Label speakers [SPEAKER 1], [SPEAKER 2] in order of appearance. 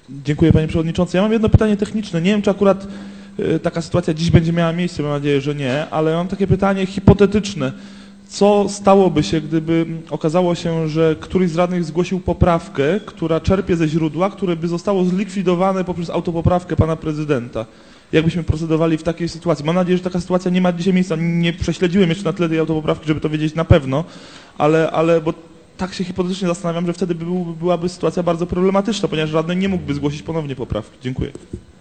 [SPEAKER 1] Dziękuję, panie przewodniczący. Ja mam jedno pytanie techniczne. Nie wiem, czy akurat taka sytuacja dziś będzie miała miejsce, mam nadzieję, że nie, ale mam takie pytanie hipotetyczne. Co stałoby się, gdyby okazało się, że któryś z radnych zgłosił poprawkę, która czerpie ze źródła, które by zostało zlikwidowane poprzez autopoprawkę pana prezydenta? Jakbyśmy procedowali w takiej sytuacji? Mam nadzieję, że taka sytuacja nie ma dzisiaj miejsca. Nie prześledziłem jeszcze na tle tej autopoprawki, żeby to wiedzieć na pewno, ale bo tak się hipotetycznie zastanawiam, że wtedy byłaby sytuacja bardzo problematyczna, ponieważ radny nie mógłby zgłosić ponownie poprawki. Dziękuję.